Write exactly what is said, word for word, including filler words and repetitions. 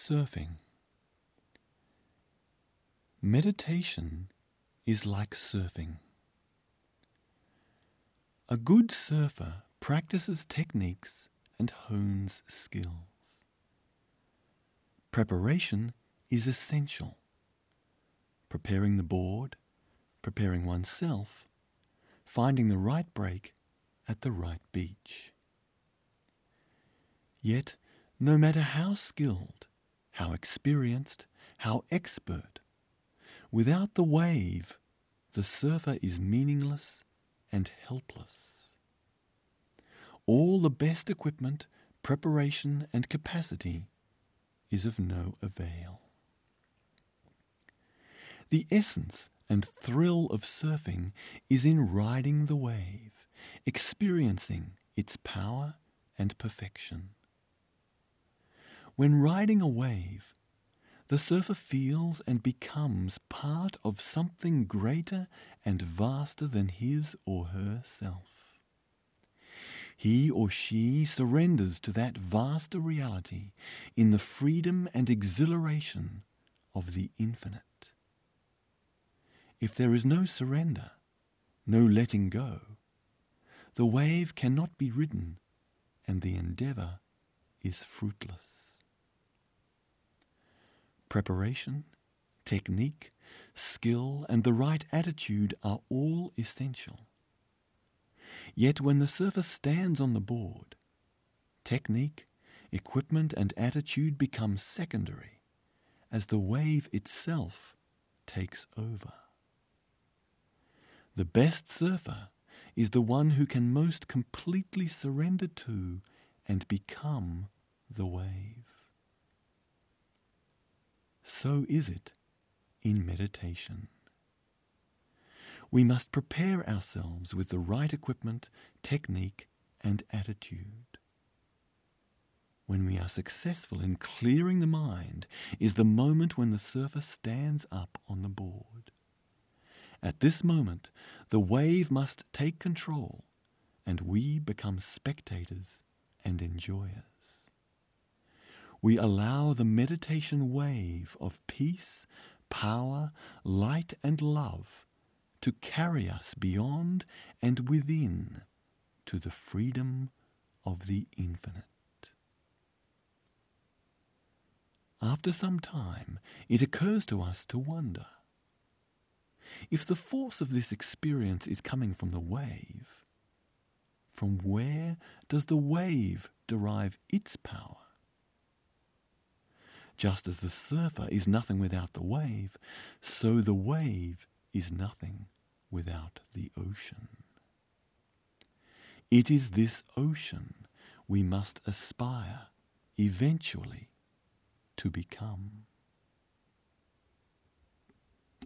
Surfing. Meditation is like surfing. A good surfer practices techniques and hones skills. Preparation is essential. Preparing the board, preparing oneself, finding the right break at the right beach. Yet, no matter how skilled, how experienced, how expert, without the wave, the surfer is meaningless and helpless. All the best equipment, preparation, and capacity is of no avail. The essence and thrill of surfing is in riding the wave, experiencing its power and perfection. When riding a wave, the surfer feels and becomes part of something greater and vaster than his or her self. He or she surrenders to that vaster reality in the freedom and exhilaration of the infinite. If there is no surrender, no letting go, the wave cannot be ridden and the endeavour is fruitless. Preparation, technique, skill, and the right attitude are all essential. Yet when the surfer stands on the board, technique, equipment, and attitude become secondary as the wave itself takes over. The best surfer is the one who can most completely surrender to and become the wave. So is it in meditation. We must prepare ourselves with the right equipment, technique, and attitude. When we are successful in clearing the mind is the moment when the surfer stands up on the board. At this moment, the wave must take control, and we become spectators and enjoyers. We allow the meditation wave of peace, power, light, and love to carry us beyond and within to the freedom of the infinite. After some time, it occurs to us to wonder, if the force of this experience is coming from the wave, from where does the wave derive its power? Just as the surfer is nothing without the wave, so the wave is nothing without the ocean. It is this ocean we must aspire eventually to become.